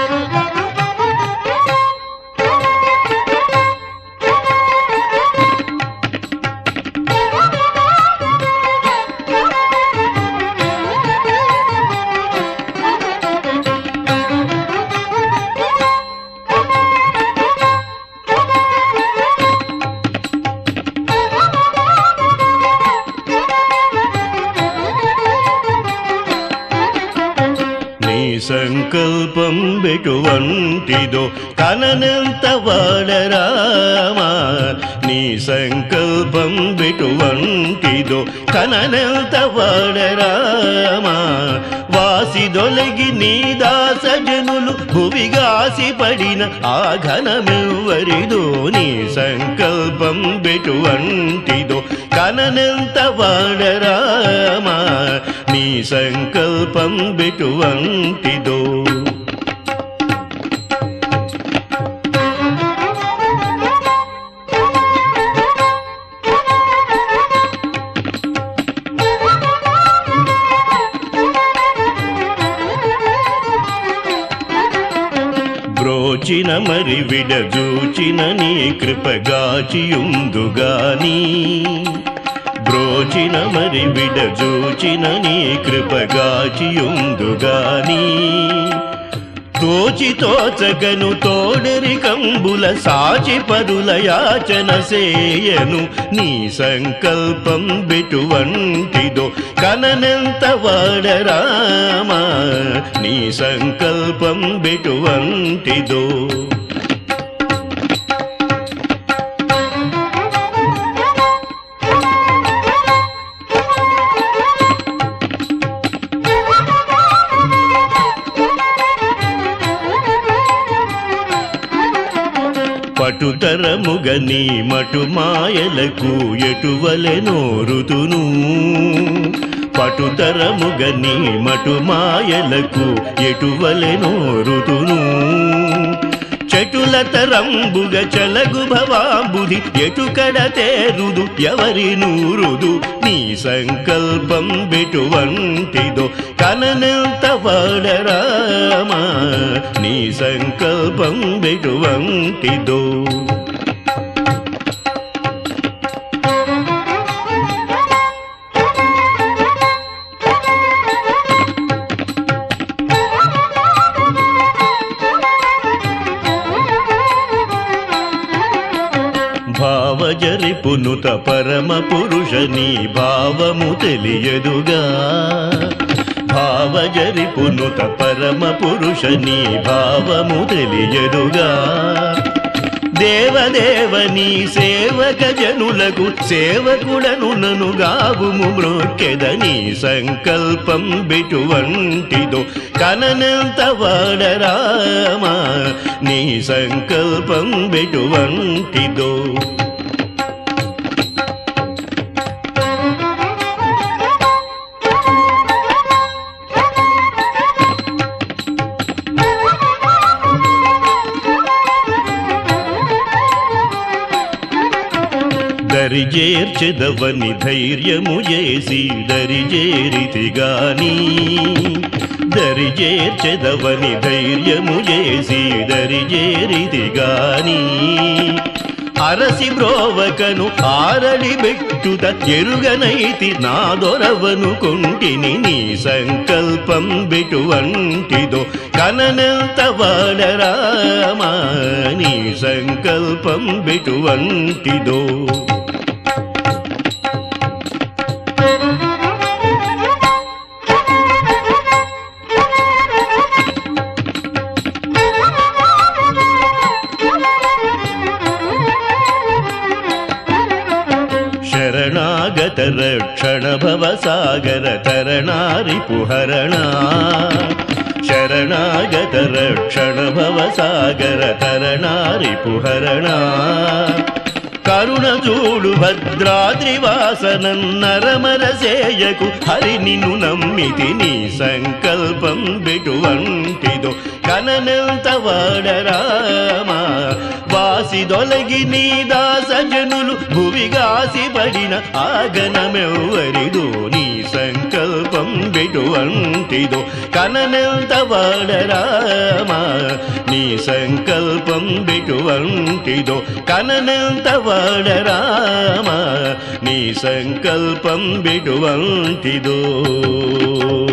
సంకల్పం ఎటువంటిదో కననంత వాడరామా నీ సంకల్పం ఎటువంటిదో కననంత వాడరామా వాసిదొలగి నీ దాసజనులు భువిగాసి పడిన ఆ ఘనమెవ్వరిదో నీ సంకల్పం ఎటువంటిదో కననంత వాడరామా నీ సంకల్పం ఎటువంటిదో బ్రోచిన మరి విడజూచిన నీ కృపగాచియుందుగాని బ్రోచిన మరి విడజూచిన నీ కృపగాచియుందుగాని తోచి తోచగను తోడరి కంబుల సాచి పరుల యాచన సేయను నీ సంకల్పం ఎటువంటిదో కననంత వాడరామా నీ సంకల్పం ఎటువంటిదో పటుతరముగ నీ మటు మాయలకు ఎటువలెనో ఋతును పటుతరముగ నీ మటు మాయలకు ఎటువలెనో ఋతును చటుల తరంబుగ చలగు భవాంబుధి ఎటుకడ తేరుదు ఎవరి నూరుదు నీ సంకల్పం ఎటువంటిదో కననంత వాడరామా నీ సంకల్పం ఎటువంటిదో భావజరిపునుత పరమ పురుష నీ భావము తెలియదుగా భావజరిపునుత పరమ పురుష నీ భావము తెలియదుగా దేవదేవ నీ సేవక జనులకు సేవకుడను నను గావుము మ్రోక్కెద నీ సంకల్పం ఎటువంటిదో కననంత వాడరామా నీ సంకల్పం ఎటువంటిదో దరిజేర్చెదవని ధైర్యము చేసి దరిజేరితిగాని దరిజేర్చెదవని ధైర్యము చేసి దరిజేరితిగాని అరసి బ్రోవకను ఆరడి బెట్టుత ఎరుగనైతి నా దొరవను కొంటిని నీ సంకల్పం ఎటువంటిదో కననంత వాడరామా నీ సంకల్పం ఎటువంటిదో శరణాగత రక్షణ భవసాగర తరణారిపుహరణా శరణాగత రక్షణ భవసాగర తరణారిపుహరణా కరుణ చూడు భద్రాద్రివాసనం నరమరసేయకు హరి నిన్ను నమ్మితి నీ సంకల్పం ఎటువంటిదో కననంత వాడరామా వాసి దొలగి నీ దాసజనులు భువిగాసి పడిన ఆగనమెవ్వరిదో నీ సంకల్పం బెటువంటిదో కననెంత వాడరామా నీ సంకల్పం బెటువంటిదో కననెంత వాడరామా నీ సంకల్పం బెటువంటిదో